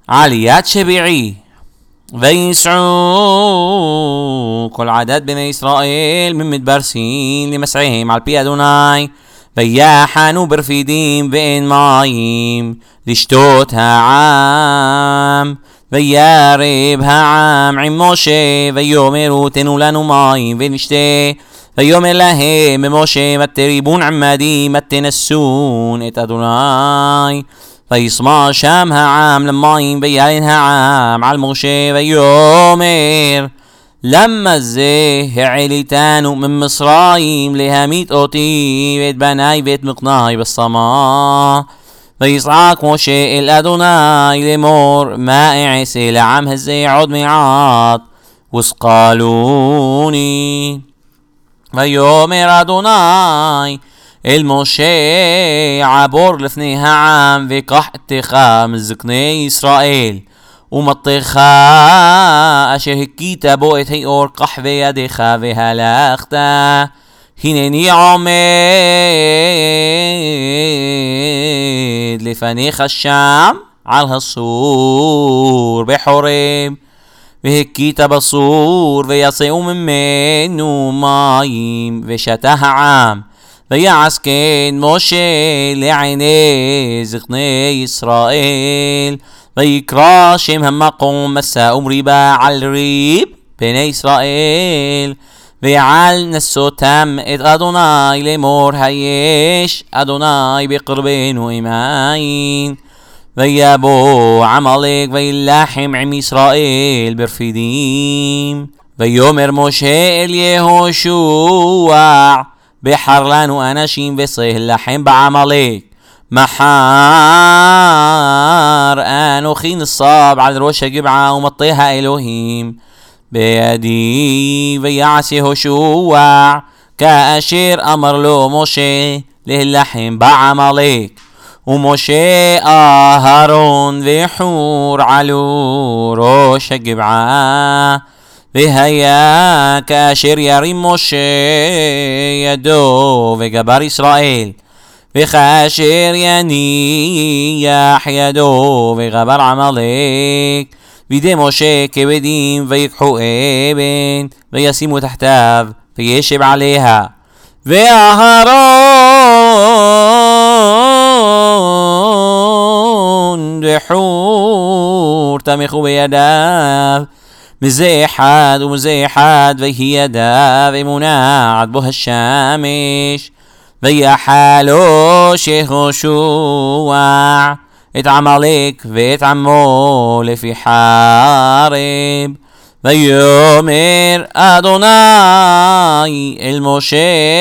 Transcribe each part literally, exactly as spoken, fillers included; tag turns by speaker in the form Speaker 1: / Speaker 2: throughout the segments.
Speaker 1: עליית שביעי. ויסעו כל עדת בני ישראל ממדבר סין למסעיהם על פי אדוני, ויחנו ברפידים ואין מים לשתות העם. וירב העם עם משה ויאמרו תנו לנו מים ונשתה. ויאמר להם במשה מתי ריבון עמדי מתי נסון את אדוני. ויסמע שם העם למים ויען העם על משה ויאמר למה זה העליתנו ממצרים להמית אותי ואת בני ואת מקני בסמה. ויצעק משה אל אדוני לאמור מה אעשה לעם הזה עוד מעט וסקלוני. ויאמר אדוני אל משה עבור לפני העם וקח אתך מזקני ישראל ומטך אשר הכית בו את האור קח בידך והלכת. הנני עומד לפניך שם על הסור בחורב. והכית בסור ויצאו ממנו מים ושתה העם. ויעש כן משה לעיני זקני ישראל. ויקרא שם המקום מסע ומריבה על ריב בני ישראל. ועל נסותם את אדוני לאמור היש אדוני בקרבנו עמין. ויבוא עמלק וילחם עם ישראל ברפידים. ויאמר משה אל יהושע בחר לנו אנשים וצריך לחם בעמלק. מחר אנוכי נסב על ראש הגבעה ומטה האלוהים בידי. ויעש יהושע כאשר אמר לו משה להילחם בעמלק. ומשה אהרון וחור עלו ראש הגבעה. והיה כאשר ירים משה ידו וגבר ישראל. וכאשר יניח ידו וגבר עמלק בידי משה כבדים. ויקחו אבן וישימו תחתיו וישב עליה. ואהרון וחור תמכו בידיו מזה אחד ומזה אחד. ויהי ידיו מונעת בו השמש. ויחלוש יהושע את עמלק ואת עמו לפי חרב. ויאמר אדוני אל משה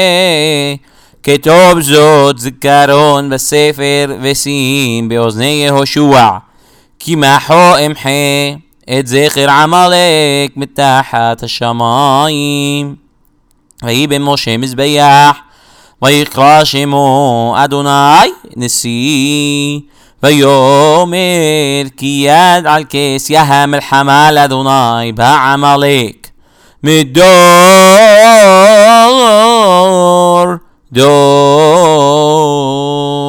Speaker 1: כתוב זאת זיכרון בספר ושים באוזני יהושע כי מחו אמחה את זכר עמלק מתחת השמיים. ויהי במשה מזבח ויקרא שמו אדוני נשיא. ויאמר כי יד על כס יהא מלחמה לאדוני בעמלק מדור דור.